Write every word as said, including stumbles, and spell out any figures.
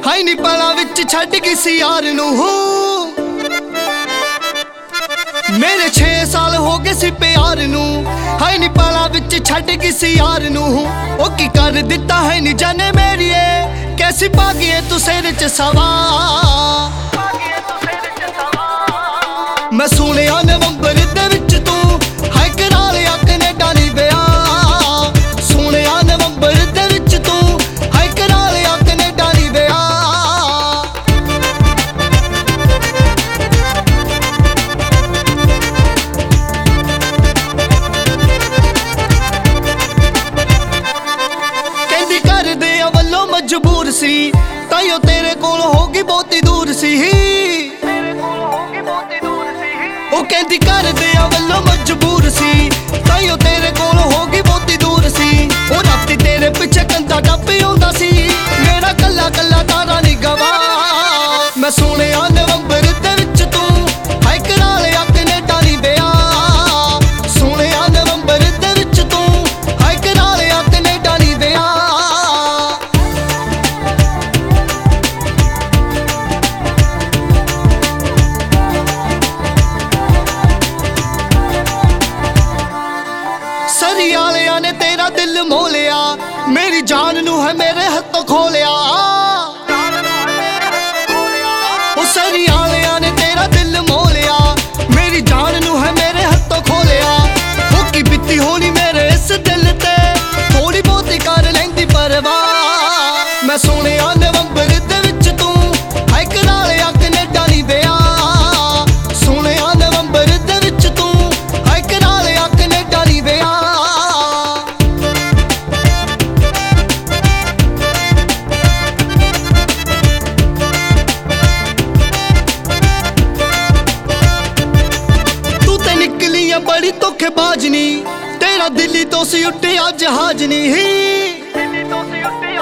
High ਨੀ ਪਲਾਂ ਵਿੱਚ ਛੱਡ ਗਈ ਸੀ ਯਾਰ ਨੂੰ। ਮੇਰੇ ਛੇ ਸਾਲ ਹੋ ਗਏ ਸੀ ਪਿਆਰ ਨੂੰ। ਹਾਈ ਨੀ ਪਲਾਂ ਵਿੱਚ ਛੱਡ ਗਈ ਸੀ ਯਾਰ ਨੂੰ। ਉਹ ਕੀ ਕਰ ਦਿੱਤਾ ਹੈ ਨੀ ਜਾਨੇ ਮੇਰੀਏ, ਕੈਸੀ ਪਾਗੀਏ ਤੂੰ ਸਿਰ ਚ ਸਵਾਰ। ਮੈਂ ਸੁਣਿਆ ਨਵੰਬਰ ਦੇ ਵਿੱਚ ਤੂੰ ਹਾਈ ਕਰਾ ਲਿਆ ਕੈਨੇਡਾ ਨੀ ਵਿਆਹ। ਸੁਣਿਆ ਨਵੰਬਰ ਦੇ ਵਿੱਚ ਤੂੰ ਹਾਈ ਕਰਾ ਲਿਆ ਕੈਨੇਡਾ ਨੀ ਵਿਆਹ। ਕਹਿੰਦੀ ਘਰਦਿਆਂ ਵੱਲੋਂ ਮਜਬੂਰ ਸੀ, ਤਾਈਓ ਤੇਰੇ ਕੋਲ ਹੋ ਗਈ ਬਹੁਤੀ ਦੂਰ ਸੀ। ਉਹ ਕਹਿੰਦੀ ਘਰਦਿਆਂ ਵੱਲੋਂ ਮਜਬੂਰ ਸੀ, ਤਾਈਓ ਤੇਰੇ ਕੋਲ ਹੋ ਗਈ ਬਹੁਤੀ ਦੂਰ ਸੀ। ਉਹ ਰਾਤੀ ਤੇਰੇ ਪਿੱਛੇ ਕੰਧਾ ਟੱਪ ਆਉਂਦਾ ਸੀ, ਮੇਰਾ ਕੱਲਾ ਕੱਲਾ ਤਾਰਾ ਨੀ ਗਵਾ। ਮੈਂ ਸੁਣਿਆ ਨਵੰਬਰ ਦੇ ਵਿੱਚ ਤੂੰ ਹਾਈ ਕਰਾ ਲਿਆ ਕੈਨੇਡਾ ਨੀ ਵਿਆਹ। ਸੁਣਿਆ ਨਵੰਬਰ ਦੇ ਵਿੱਚ ਤੂੰ ਹਾਈ ਕਰਾ ਲਿਆ ਕੈਨੇਡਾ ਨੀ ਵਿਆਹ। ਸਰੀ ਵਾਲਿਆਂ ਨੇ ਤੇਰਾ ਦਿਲ ਮੋਹ ਲਿਆ, ਮੇਰੀ ਜਾਨ ਨੂੰ ਹੈ ਮੇਰੇ ਹੱਥੋਂ ਖੋ ਲਿਆ। ਉਹ ਸਰੀ ਵਾਲਿਆਂ ਨੇ ਤੇਰਾ ਦਿਲ ਮੋਹ ਲਿਆ, ਮੇਰੀ ਜਾਨ ਨੂੰ ਹੈ ਮੇਰੇ ਹੱਥੋਂ ਖੋ ਲਿਆ। ਉਹ ਕੀ ਬੀਤੀ ਹੋਣੀ ਮੇਰੇ ਇਸ ਦਿਲ ਤੇ, ਥੋੜੀ ਬਹੁਤੀ ਕਰ ਲੈਂਦੀ ਪਰਵਾਹ। ਮੈਂ ਸੁਣਿਆ ਨਵੰਬਰ ਦੇ ਵਿੱਚ ਤੂੰ ਹਾਈ ਕਰਾ ਲਿਆ ਕੈਨੇਡਾ ਨੀ ਵਿਆਹ। ਸੁਣਿਆ ਨਵੰਬਰ ਦੇ ਵਿੱਚ ਤੂੰ ਹਾਈ ਕਰਾ ਲਿਆ ਕੈਨੇਡਾ ਨੀ ਵਿਆਹ। ਬੜੀ ਧੋਖੇਬਾਜ਼ ਨੀ, ਤੇਰਾ ਦਿੱਲੀ ਤੋਂ ਸੀ ਉੱਡਿਆ ਜਹਾਜ਼ ਨੀ।